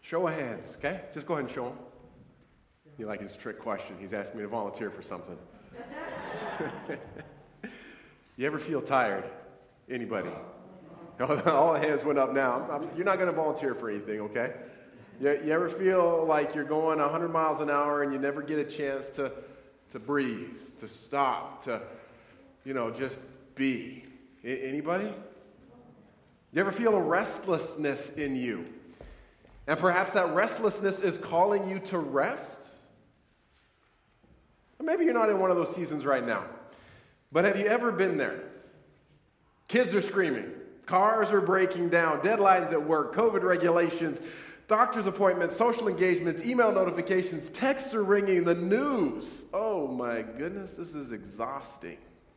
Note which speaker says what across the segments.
Speaker 1: Show of hands, okay? Just go ahead and show them. You like his trick question. He's asking me to volunteer for something. You ever feel tired? Anybody? All the hands went up now. You're not going to volunteer for anything, okay? You ever feel like you're going 100 miles an hour and you never get a chance to breathe, to stop, to, just be? Anybody? You ever feel a restlessness in you? And perhaps that restlessness is calling you to rest? Or maybe you're not in one of those seasons right now. But have you ever been there? Kids are screaming. Cars are breaking down. Deadlines at work. COVID regulations. Doctor's appointments. Social engagements. Email notifications. Texts are ringing. The news. Oh my goodness, this is exhausting.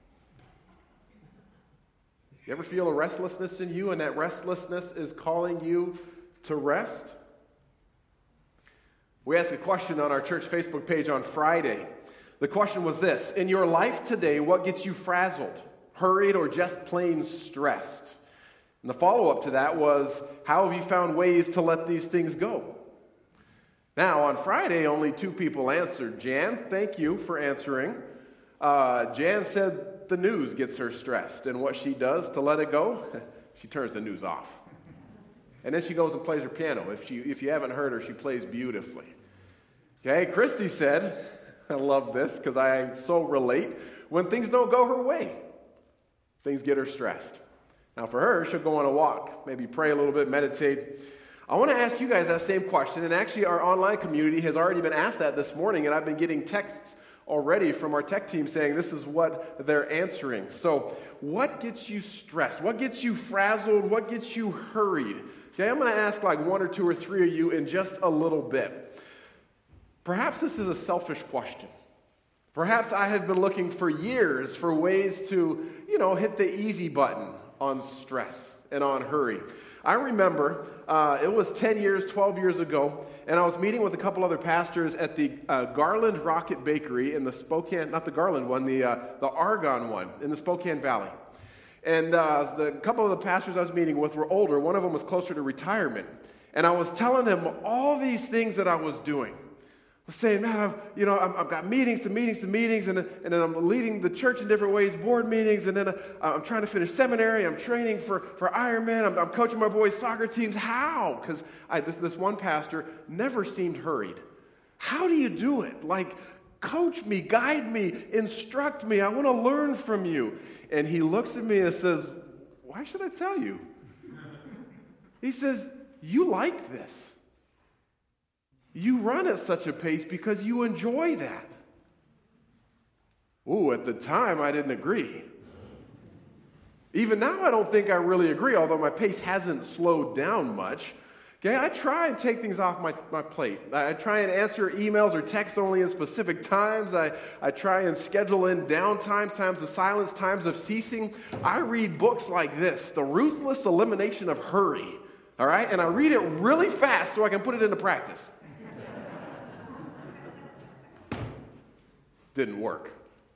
Speaker 1: You ever feel a restlessness in you, and that restlessness is calling you to rest? We asked a question on our church Facebook page on Friday. The question was this: in your life today, what gets you frazzled, hurried, or just plain stressed? And the follow-up to that was, how have you found ways to let these things go? Now, on Friday, only 2 people answered. Jan, thank you for answering. Jan said the news gets her stressed, and what she does to let it go, she turns the news off. And then she goes and plays her piano. If you haven't heard her, she plays beautifully. Okay, Christy said, I love this because I so relate, when things don't go her way, things get her stressed. Now for her, she'll go on a walk, maybe pray a little bit, meditate. I want to ask you guys that same question, and actually our online community has already been asked that this morning, and I've been getting texts already from our tech team saying this is what they're answering. So what gets you stressed? What gets you frazzled? What gets you hurried? Okay, I'm going to ask like 1 or 2 or 3 of you in just a little bit. Perhaps this is a selfish question. Perhaps I have been looking for years for ways to, hit the easy button on stress and on hurry. I remember it was 10 years, 12 years ago, and I was meeting with a couple other pastors at the Garland Rocket Bakery in the Spokane, not the Garland one, the Argonne one in the Spokane Valley. And the couple of the pastors I was meeting with were older. One of them was closer to retirement. And I was telling them all these things that I was doing. I was saying, man, I've got meetings to meetings, and then I'm leading the church in different ways, board meetings, and then I'm trying to finish seminary. I'm training for Ironman. I'm coaching my boys' soccer teams. How? Because this one pastor never seemed hurried. How do you do it? Like, coach me, guide me, instruct me. I want to learn from you. And he looks at me and says, why should I tell you? He says, you like this. You run at such a pace because you enjoy that. Ooh, at the time, I didn't agree. Even now, I don't think I really agree, although my pace hasn't slowed down much. Okay, I try and take things off my plate. I try and answer emails or text only in specific times. I try and schedule in downtimes, times of silence, times of ceasing. I read books like this, The Ruthless Elimination of Hurry. All right, and I read it really fast so I can put it into practice. Didn't work.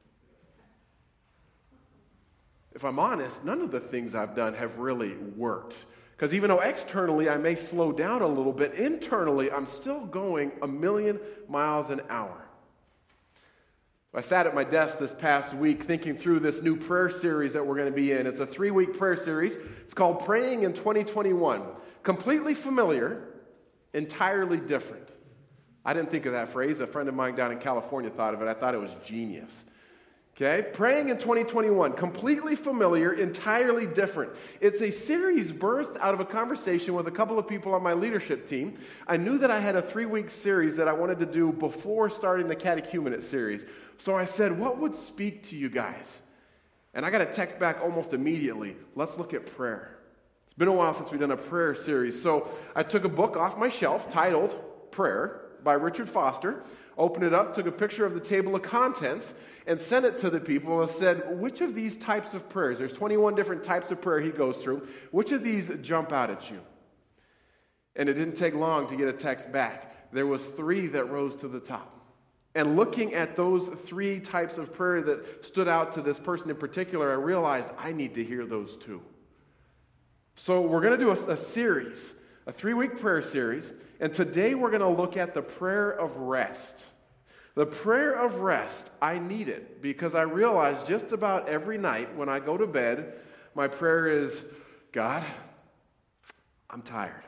Speaker 1: If I'm honest, none of the things I've done have really worked. Because even though externally I may slow down a little bit, internally I'm still going 1,000,000 miles an hour. So I sat at my desk this past week thinking through this new prayer series that we're going to be in. It's a 3-week prayer series. It's called Praying in 2021. Completely familiar, entirely different. I didn't think of that phrase. A friend of mine down in California thought of it. I thought it was genius. Okay? Praying in 2021. Completely familiar, entirely different. It's a series birthed out of a conversation with a couple of people on my leadership team. I knew that I had a 3-week series that I wanted to do before starting the catechumenate series. So I said, what would speak to you guys? And I got a text back almost immediately. Let's look at prayer. It's been a while since we've done a prayer series. So I took a book off my shelf titled Prayer by Richard Foster, opened it up, took a picture of the table of contents, and sent it to the people and said, which of these types of prayers, there's 21 different types of prayer he goes through, which of these jump out at you? And it didn't take long to get a text back. There was 3 that rose to the top. And looking at those 3 types of prayer that stood out to this person in particular, I realized I need to hear those too. So we're going to do a series a 3-week prayer series, and today we're going to look at the prayer of rest. The prayer of rest, I need it because I realize just about every night when I go to bed, my prayer is, God, I'm tired.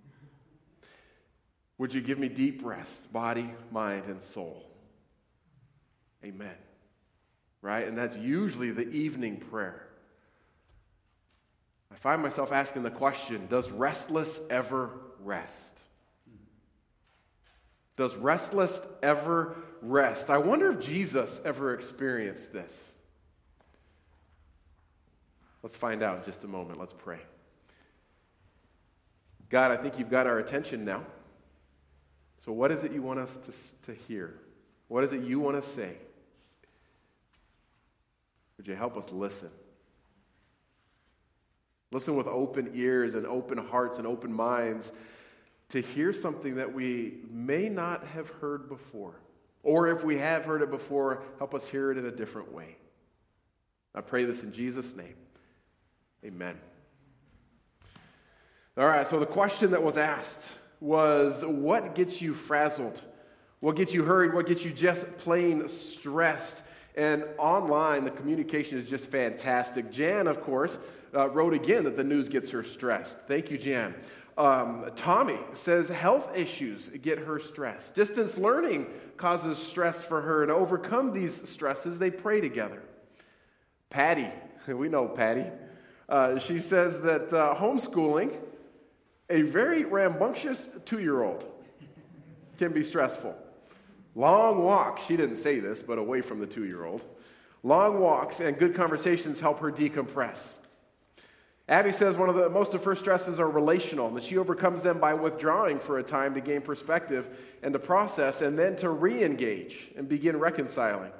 Speaker 1: Would you give me deep rest, body, mind, and soul? Amen. Right? And that's usually the evening prayer. I find myself asking the question, does restless ever rest? Does restless ever rest? I wonder if Jesus ever experienced this. Let's find out in just a moment. Let's pray. God, I think you've got our attention now. So what is it you want us to hear? What is it you want to say? Would you help us listen? Listen with open ears and open hearts and open minds to hear something that we may not have heard before. Or if we have heard it before, help us hear it in a different way. I pray this in Jesus' name. Amen. All right, so the question that was asked was, what gets you frazzled? What gets you hurried? What gets you just plain stressed? And online, the communication is just fantastic. Jan, of course, wrote again that the news gets her stressed. Thank you, Jan. Tommy says health issues get her stressed. Distance learning causes stress for her, and to overcome these stresses, they pray together. Patty, we know Patty. She says that homeschooling, a very rambunctious 2-year-old, can be stressful. Long walks, she didn't say this, but away from the 2-year-old. Long walks and good conversations help her decompress. Abby says most of her stresses are relational, and that she overcomes them by withdrawing for a time to gain perspective and to process, and then to re-engage and begin reconciling.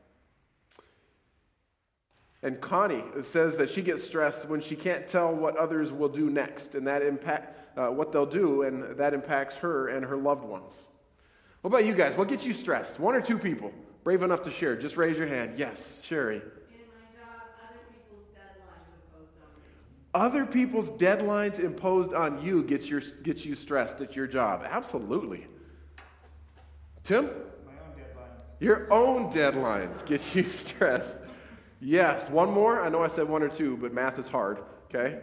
Speaker 1: And Connie says that she gets stressed when she can't tell what others will do next, and that what they'll do, and that impacts her and her loved ones. What about you guys? What gets you stressed? 1 or 2 people brave enough to share. Just raise your hand. Yes, Sherry. Other people's deadlines imposed on you gets you stressed at your job. Absolutely. Tim?
Speaker 2: My own deadlines.
Speaker 1: Your own deadlines get you stressed. Yes. One more? I know I said 1 or 2, but math is hard. Okay?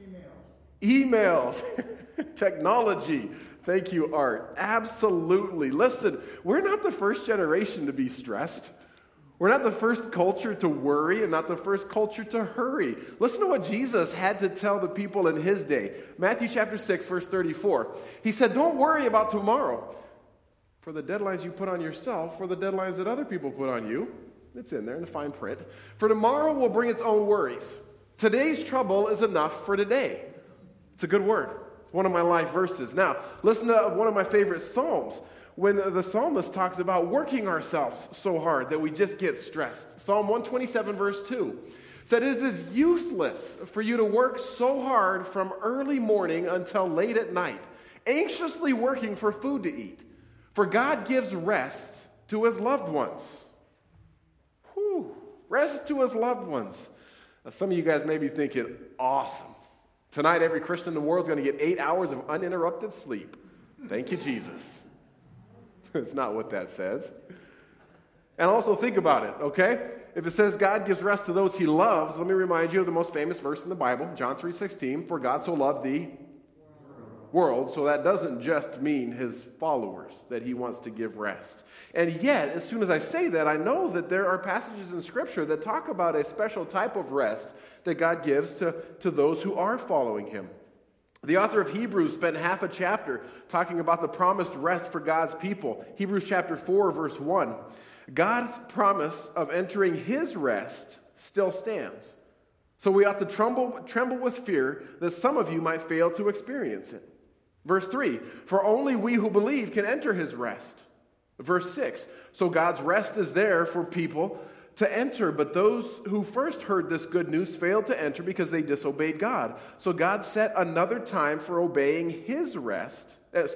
Speaker 1: Emails. Technology. Thank you, Art. Absolutely. Listen, we're not the first generation to be stressed. We're not the first culture to worry and not the first culture to hurry. Listen to what Jesus had to tell the people in his day. Matthew chapter 6, verse 34. He said, don't worry about tomorrow, for the deadlines you put on yourself, or the deadlines that other people put on you. It's in there in the fine print. For tomorrow will bring its own worries. Today's trouble is enough for today. It's a good word. It's one of my life verses. Now, listen to one of my favorite Psalms. When the psalmist talks about working ourselves so hard that we just get stressed. Psalm 127, verse 2 said, it is useless for you to work so hard from early morning until late at night, anxiously working for food to eat. For God gives rest to his loved ones. Whew, rest to his loved ones. Now, some of you guys may be thinking, awesome. Tonight, every Christian in the world is going to get 8 hours of uninterrupted sleep. Thank you, Jesus. It's not what that says. And also think about it, okay? If it says God gives rest to those he loves, let me remind you of the most famous verse in the Bible, John 3:16, for God so loved the world. So that doesn't just mean his followers, that he wants to give rest. And yet, as soon as I say that, I know that there are passages in Scripture that talk about a special type of rest that God gives to those who are following him. The author of Hebrews spent half a chapter talking about the promised rest for God's people. Hebrews chapter 4, verse 1. God's promise of entering his rest still stands. So we ought to tremble with fear that some of you might fail to experience it. Verse 3, for only we who believe can enter his rest. Verse 6, so God's rest is there for people to enter, but those who first heard this good news failed to enter because they disobeyed God. So God set another time for entering his rest,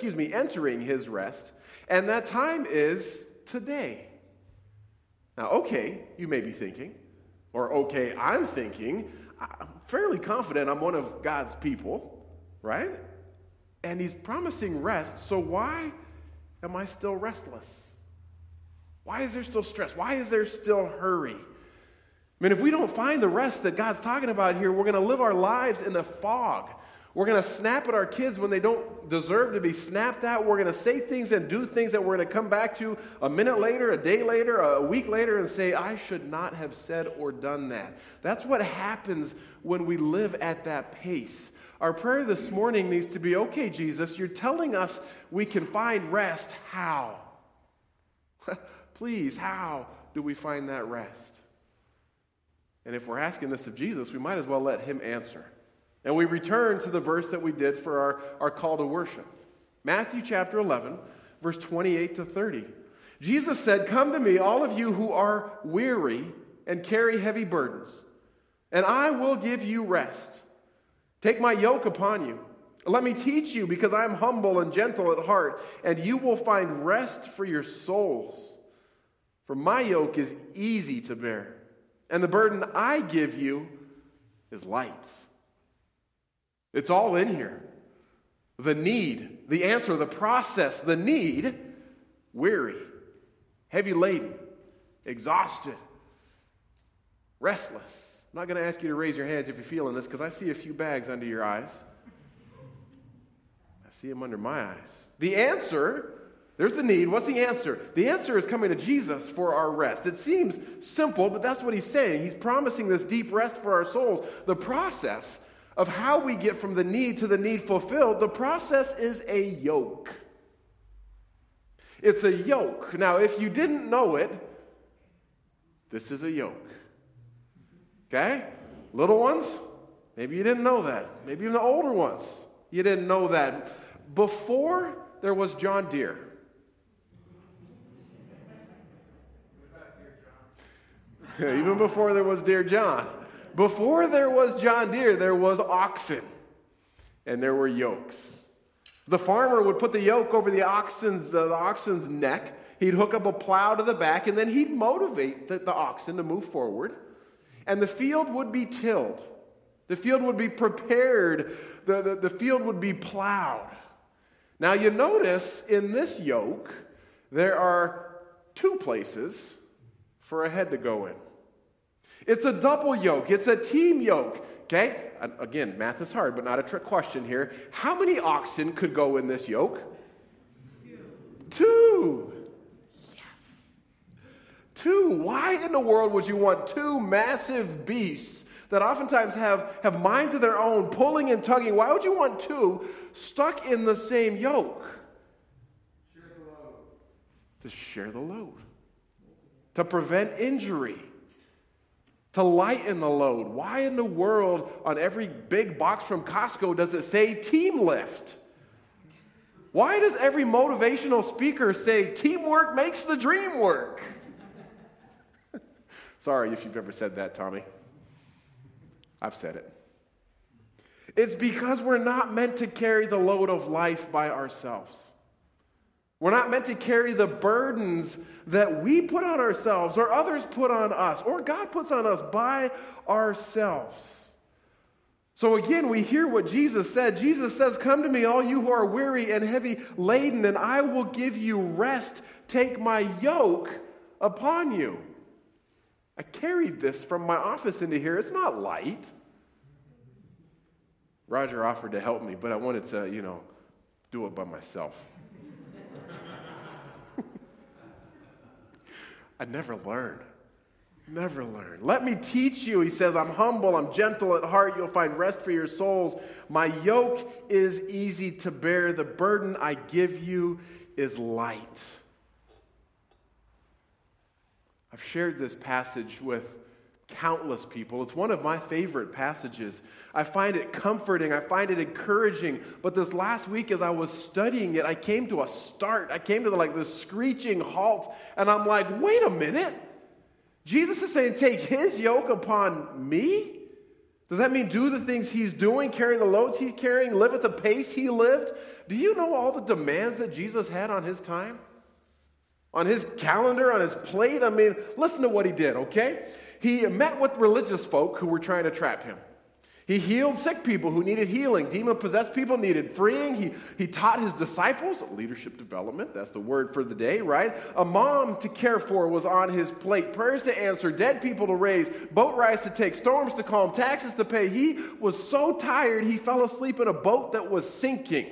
Speaker 1: and that time is today. Now, okay, you may be thinking, or okay, I'm thinking, I'm fairly confident I'm one of God's people, right? And he's promising rest, so why am I still restless? Why is there still stress? Why is there still hurry? I mean, if we don't find the rest that God's talking about here, we're going to live our lives in a fog. We're going to snap at our kids when they don't deserve to be snapped at. We're going to say things and do things that we're going to come back to a minute later, a day later, a week later, and say, I should not have said or done that. That's what happens when we live at that pace. Our prayer this morning needs to be, okay, Jesus, you're telling us we can find rest. How? Please, how do we find that rest? And if we're asking this of Jesus, we might as well let him answer. And we return to the verse that we did for our call to worship. Matthew chapter 11, verse 28 to 30. Jesus said, come to me, all of you who are weary and carry heavy burdens, and I will give you rest. Take my yoke upon you. Let me teach you, because I am humble and gentle at heart, and you will find rest for your souls. For my yoke is easy to bear, and the burden I give you is light. It's all in here. The need, the answer, the process, the need, weary, heavy laden, exhausted, restless. I'm not going to ask you to raise your hands if you're feeling this, because I see a few bags under your eyes. I see them under my eyes. The answer, there's the need. What's the answer? The answer is coming to Jesus for our rest. It seems simple, but that's what he's saying. He's promising this deep rest for our souls. The process of how we get from the need to the need fulfilled, the process is a yoke. It's a yoke. Now, if you didn't know it, this is a yoke. Okay? Little ones, maybe you didn't know that. Maybe even the older ones, you didn't know that. Before there was John Deere. Even before there was Dear John. Before there was John Deere, there was oxen. And there were yokes. The farmer would put the yoke over the oxen's neck. He'd hook up a plow to the back, and then he'd motivate the oxen to move forward. And the field would be tilled. The field would be prepared. The field would be plowed. Now you notice in this yoke, there are two places for a head to go in. It's a double yoke. It's a team yoke. Okay? Again, math is hard, but not a trick question here. How many oxen could go in this yoke? Two. Yes. Two. Why in the world would you want two massive beasts that oftentimes have minds of their own, pulling and tugging? Why would you want two stuck in the same yoke?
Speaker 2: Share the load.
Speaker 1: To share the load. To prevent injury. To lighten the load. Why in the world on every big box from Costco does it say team lift? Why does every motivational speaker say teamwork makes the dream work? Sorry if you've ever said that, Tommy. I've said it. It's because we're not meant to carry the load of life by ourselves. We're not meant to carry the burdens that we put on ourselves or others put on us or God puts on us by ourselves. So again, we hear what Jesus said. Jesus says, come to me, all you who are weary and heavy laden, and I will give you rest. Take my yoke upon you. I carried this from my office into here. It's not light. Roger offered to help me, but I wanted to, do it by myself. I never learned. Never learned. Let me teach you, he says, I'm humble, I'm gentle at heart, you'll find rest for your souls. My yoke is easy to bear, the burden I give you is light. I've shared this passage with countless people. It's one of my favorite passages. I find it comforting. I find it encouraging. But this last week as I was studying it, I came to a start. I came to this screeching halt. And I'm like, wait a minute. Jesus is saying, take his yoke upon me? Does that mean do the things he's doing, carry the loads he's carrying, live at the pace he lived? Do you know all the demands that Jesus had on his time? On his calendar, on his plate? I mean, listen to what he did, okay? He met with religious folk who were trying to trap him. He healed sick people who needed healing. Demon-possessed people needed freeing. He taught his disciples leadership development. That's the word for the day, right? A mom to care for was on his plate. Prayers to answer, dead people to raise, boat rides to take, storms to calm, taxes to pay. He was so tired he fell asleep in a boat that was sinking.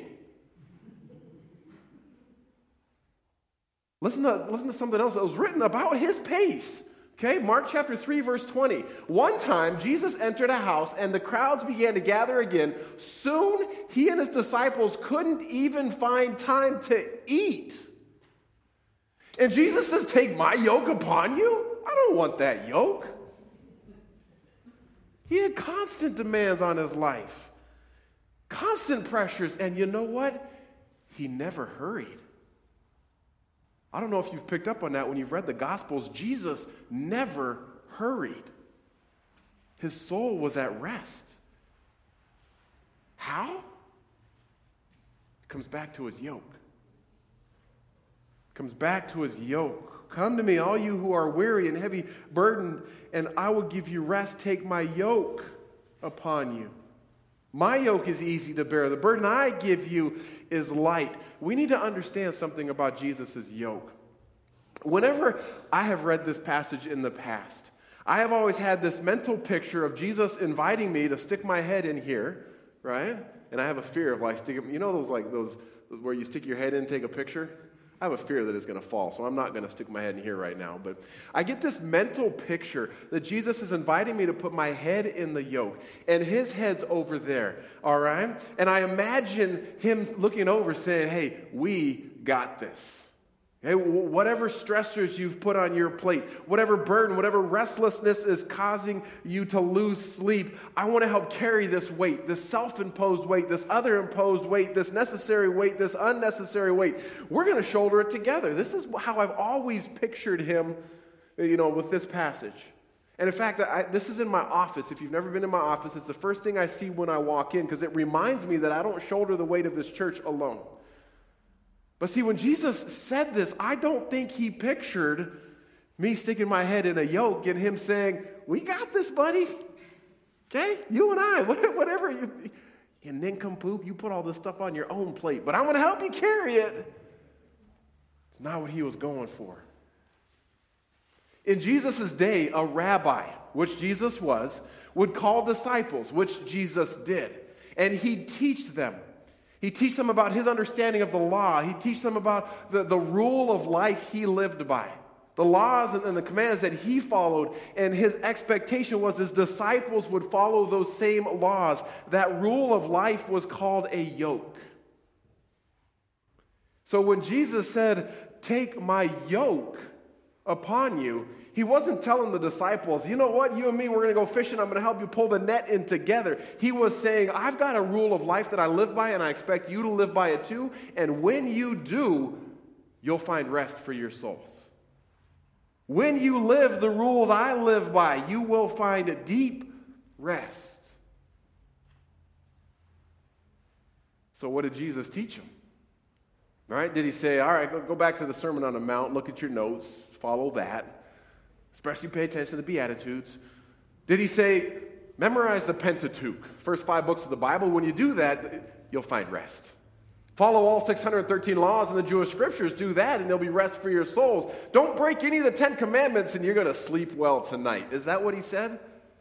Speaker 1: Listen to something else that was written about his pace. Okay, Mark chapter 3, verse 20. One time, Jesus entered a house, and the crowds began to gather again. Soon, he and his disciples couldn't even find time to eat. And Jesus says, take my yoke upon you? I don't want that yoke. He had constant demands on his life, constant pressures, and you know what? He never hurried. I don't know if you've picked up on that when you've read the Gospels. Jesus never hurried. His soul was at rest. How? It comes back to his yoke. It comes back to his yoke. Come to me, all you who are weary and heavy burdened, and I will give you rest. Take my yoke upon you. My yoke is easy to bear. The burden I give you is light. We need to understand something about Jesus' yoke. Whenever I have read this passage in the past, I have always had this mental picture of Jesus inviting me to stick my head in here, right? And I have a fear of like sticking, those where you stick your head in, take a picture? I have a fear that it's going to fall, so I'm not going to stick my head in here right now. But I get this mental picture that Jesus is inviting me to put my head in the yoke, and his head's over there, all right? And I imagine him looking over saying, hey, we got this. Hey, whatever stressors you've put on your plate, whatever burden, whatever restlessness is causing you to lose sleep, I want to help carry this weight, this self-imposed weight, this other-imposed weight, this necessary weight, this unnecessary weight. We're going to shoulder it together. This is how I've always pictured him, with this passage. And in fact, this is in my office. If you've never been in my office, it's the first thing I see when I walk in because it reminds me that I don't shoulder the weight of this church alone. But see, when Jesus said this, I don't think he pictured me sticking my head in a yoke and him saying, we got this, buddy. Okay? You and I, whatever. You nincompoop, you put all this stuff on your own plate, but I'm going to help you carry it. It's not what he was going for. In Jesus' day, a rabbi, which Jesus was, would call disciples, which Jesus did, and he'd teach them. He'd teach them about his understanding of the law. He'd teach them about the rule of life he lived by, the laws and the commands that he followed. And his expectation was his disciples would follow those same laws. That rule of life was called a yoke. So when Jesus said, take my yoke upon you, he wasn't telling the disciples, you know what, you and me, we're going to go fishing, I'm going to help you pull the net in together. He was saying, I've got a rule of life that I live by, and I expect you to live by it too, and when you do, you'll find rest for your souls. When you live the rules I live by, you will find deep rest. So what did Jesus teach them? All right, did he say, all right, go back to the Sermon on the Mount, look at your notes, follow that. Especially pay attention to the Beatitudes. Did he say, memorize the Pentateuch, first 5 books of the Bible? When you do that, you'll find rest. Follow all 613 laws in the Jewish scriptures. Do that, and there'll be rest for your souls. Don't break any of the 10 commandments, and you're going to sleep well tonight. Is that what he said?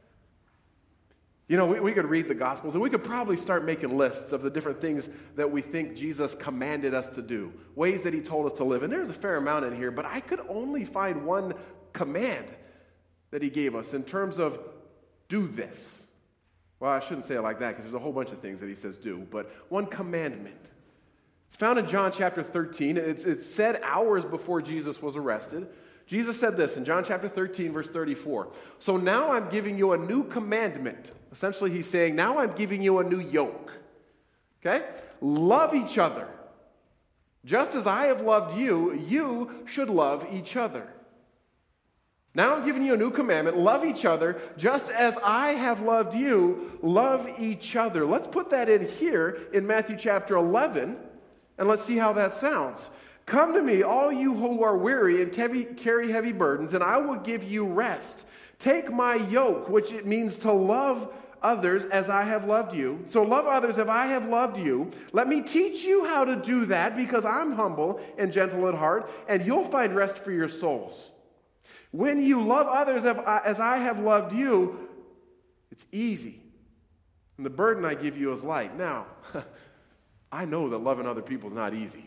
Speaker 1: We could read the Gospels, and we could probably start making lists of the different things that we think Jesus commanded us to do, ways that he told us to live. And there's a fair amount in here, but I could only find one command that he gave us in terms of do this. Well, I shouldn't say it like that because there's a whole bunch of things that he says do, but one commandment. It's found in John chapter 13. It's said hours before Jesus was arrested. Jesus said this in John chapter 13, verse 34. So now I'm giving you a new commandment. Essentially, he's saying, now I'm giving you a new yoke. Okay? Love each other. Just as I have loved you, you should love each other. Now I'm giving you a new commandment. Love each other. Just as I have loved you, love each other. Let's put that in here in Matthew chapter 11, and let's see how that sounds. Come to me, all you who are weary and carry heavy burdens, and I will give you rest. Take my yoke, which it means to love others as I have loved you. So love others as I have loved you. Let me teach you how to do that, because I'm humble and gentle at heart, and you'll find rest for your souls. When you love others as I have loved you, it's easy. And the burden I give you is light. Now, I know that loving other people is not easy.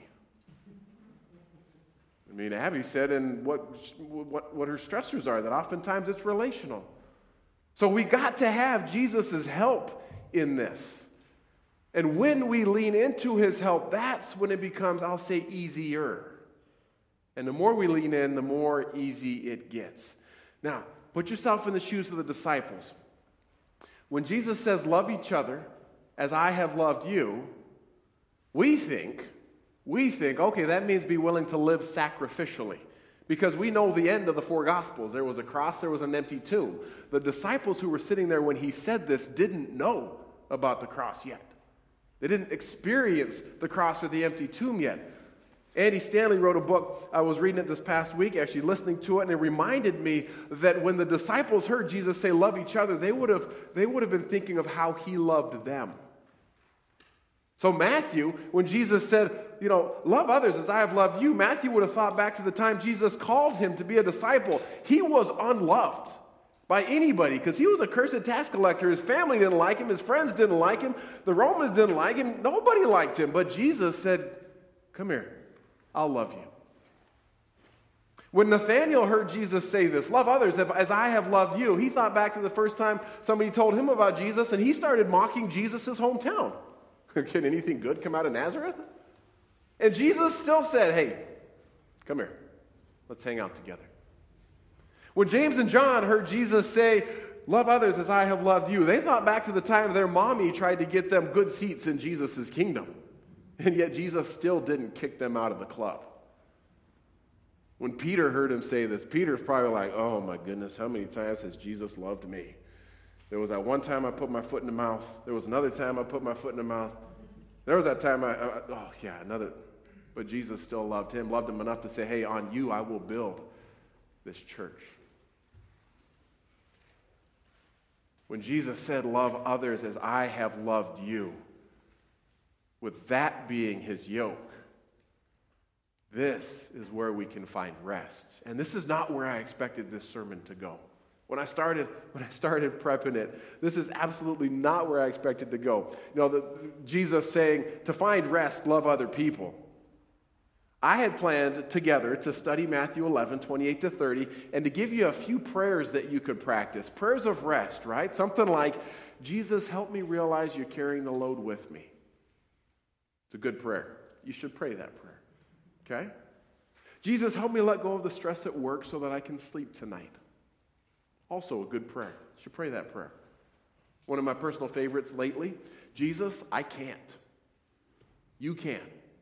Speaker 1: I mean, Abby said in what her stressors are, that oftentimes it's relational. So we got to have Jesus' help in this. And when we lean into his help, that's when it becomes, I'll say, easier. And the more we lean in, the more easy it gets. Now, put yourself in the shoes of the disciples. When Jesus says, love each other as I have loved you, we think, okay, that means be willing to live sacrificially. Because we know the end of the four Gospels. There was a cross, there was an empty tomb. The disciples who were sitting there when he said this didn't know about the cross yet. They didn't experience the cross or the empty tomb yet. Andy Stanley wrote a book. I was reading it this past week, actually listening to it, and it reminded me that when the disciples heard Jesus say, love each other, they would have been thinking of how he loved them. So Matthew, when Jesus said, love others as I have loved you, Matthew would have thought back to the time Jesus called him to be a disciple. He was unloved by anybody because he was a cursed tax collector. His family didn't like him. His friends didn't like him. The Romans didn't like him. Nobody liked him. But Jesus said, come here. I'll love you. When Nathanael heard Jesus say this, love others as I have loved you, he thought back to the first time somebody told him about Jesus, and he started mocking Jesus' hometown. Can anything good come out of Nazareth? And Jesus still said, hey, come here. Let's hang out together. When James and John heard Jesus say, love others as I have loved you, they thought back to the time their mommy tried to get them good seats in Jesus' kingdom. And yet Jesus still didn't kick them out of the club. When Peter heard him say this, Peter's probably like, oh my goodness, how many times has Jesus loved me? There was that one time I put my foot in the mouth. There was another time I put my foot in the mouth. There was that time another. But Jesus still loved him enough to say, hey, on you I will build this church. When Jesus said, love others as I have loved you, with that being his yoke, this is where we can find rest. And this is not where I expected this sermon to go. When I started prepping it, this is absolutely not where I expected to go. Jesus saying, to find rest, love other people. I had planned together to study Matthew 11, 28 to 30, and to give you a few prayers that you could practice. Prayers of rest, right? Something like, Jesus, help me realize you're carrying the load with me. It's a good prayer. You should pray that prayer. Okay? Jesus, help me let go of the stress at work so that I can sleep tonight. Also a good prayer. You should pray that prayer. One of my personal favorites lately, Jesus, I can't. You can.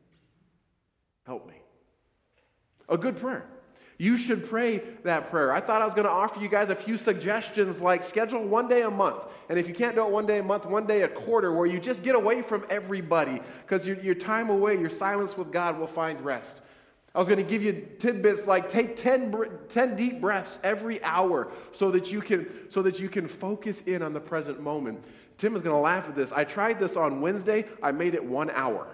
Speaker 1: Help me. A good prayer. You should pray that prayer. I thought I was going to offer you guys a few suggestions, like schedule one day a month. And if you can't do it one day a month, one day a quarter, where you just get away from everybody, because your time away, your silence with God will find rest. I was going to give you tidbits like take 10 deep breaths every hour so that you can focus in on the present moment. Tim is going to laugh at this. I tried this on Wednesday. I made it 1 hour.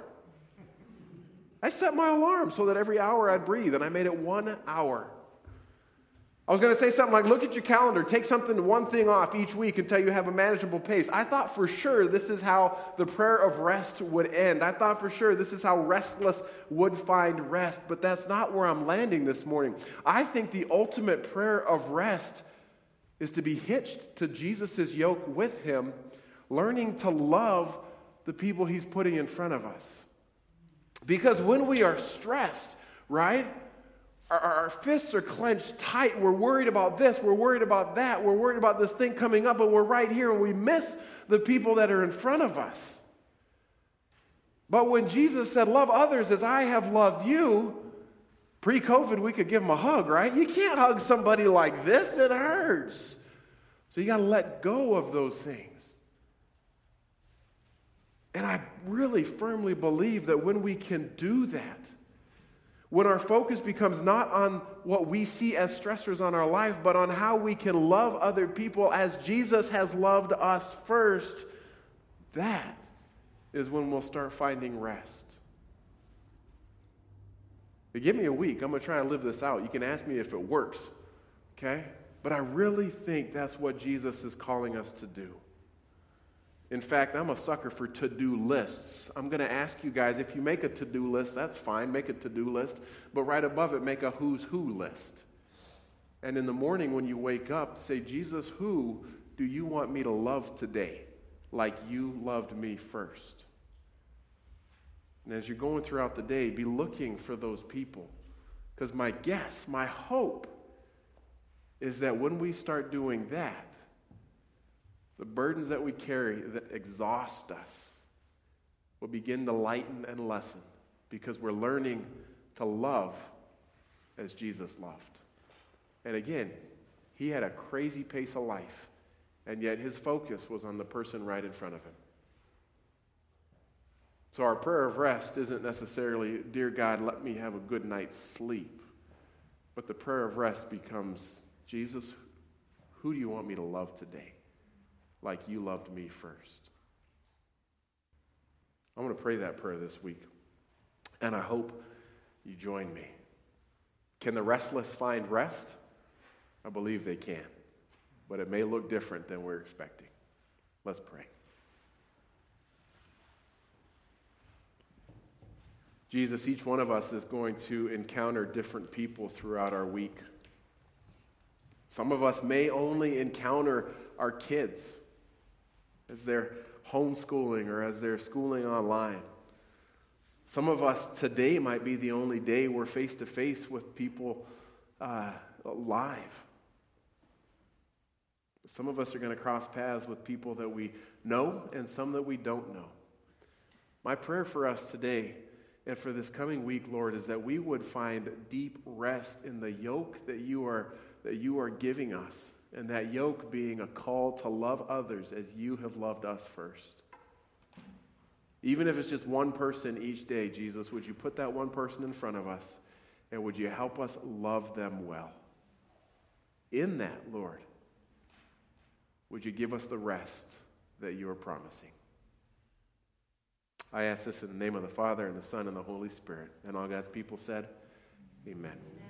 Speaker 1: I set my alarm so that every hour I'd breathe, and I made it 1 hour. I was going to say something like, look at your calendar, take one thing off each week until you have a manageable pace. I thought for sure this is how the prayer of rest would end. I thought for sure this is how restless would find rest, but that's not where I'm landing this morning. I think the ultimate prayer of rest is to be hitched to Jesus' yoke with him, learning to love the people he's putting in front of us. Because when we are stressed, right, our fists are clenched tight. We're worried about this. We're worried about that. We're worried about this thing coming up, and we're right here, and we miss the people that are in front of us. But when Jesus said, love others as I have loved you, pre-COVID, we could give them a hug, right? You can't hug somebody like this. It hurts. So you got to let go of those things. And I really firmly believe that when we can do that, When our focus becomes not on what we see as stressors on our life, but on how we can love other people as Jesus has loved us first, that is when we'll start finding rest. But give me a week. I'm going to try and live this out. You can ask me if it works, okay? But I really think that's what Jesus is calling us to do. In fact, I'm a sucker for to-do lists. I'm going to ask you guys, if you make a to-do list, that's fine. Make a to-do list. But right above it, make a who's who list. And in the morning when you wake up, say, Jesus, who do you want me to love today like you loved me first? And as you're going throughout the day, be looking for those people. Because my guess, my hope, is that when we start doing that, the burdens that we carry that exhaust us will begin to lighten and lessen because we're learning to love as Jesus loved. And again, he had a crazy pace of life, and yet his focus was on the person right in front of him. So our prayer of rest isn't necessarily, dear God, let me have a good night's sleep. But the prayer of rest becomes, Jesus, who do you want me to love today? Like you loved me first. I'm going to pray that prayer this week. And I hope you join me. Can the restless find rest? I believe they can. But it may look different than we're expecting. Let's pray. Jesus, each one of us is going to encounter different people throughout our week. Some of us may only encounter our kids as they're homeschooling or as they're schooling online. Some of us today might be the only day we're face-to-face with people live. Some of us are going to cross paths with people that we know and some that we don't know. My prayer for us today and for this coming week, Lord, is that we would find deep rest in the yoke that you are giving us. And that yoke being a call to love others as you have loved us first. Even if it's just one person each day, Jesus, would you put that one person in front of us and would you help us love them well? In that, Lord, would you give us the rest that you are promising? I ask this in the name of the Father and the Son and the Holy Spirit. And all God's people said, Amen.